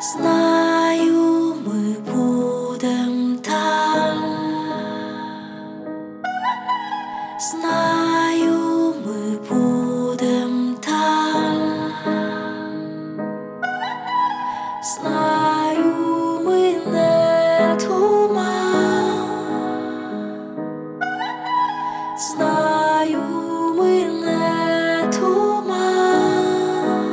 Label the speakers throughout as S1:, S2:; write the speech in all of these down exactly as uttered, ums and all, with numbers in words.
S1: Знаю, ми будем там. Знаю, ми будем там. Знаю, ми не туман. Знаю, ми не туман.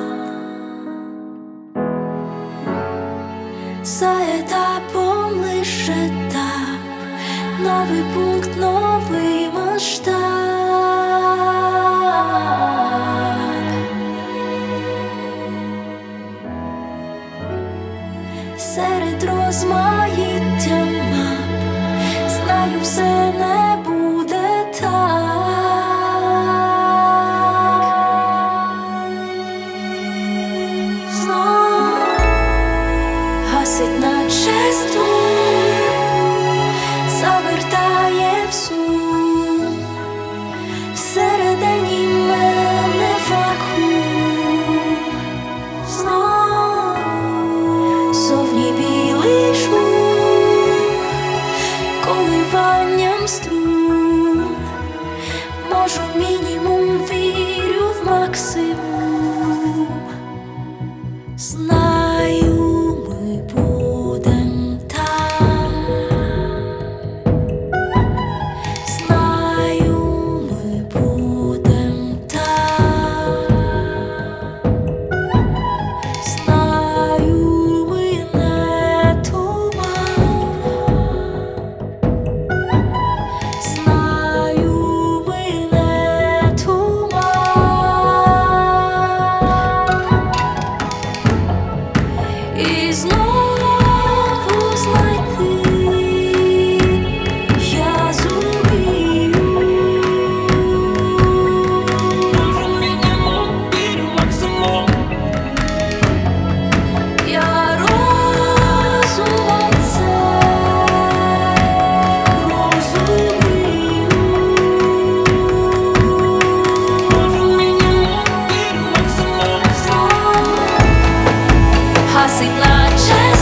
S1: За етапом лиш етап, новий пункт, новий масштаб. Серед розмаїття мап, знаю, все не буде так. Знов гасить наче струм, завертає всю, всередині мене вакуум. Знов зовні білий шум, коливанням струн, можу мінімум, вірю в максимум. Знаю, ми будем там. Знаю, ми будем там. Знаю, ми не туман. Знаю, ми не туман. І знову знайти я зумію.
S2: Можу мінімум, вірю в максимум.
S1: Я розумом це розумію.
S2: Можу мінімум, вірю в максимум.
S1: Гасить наче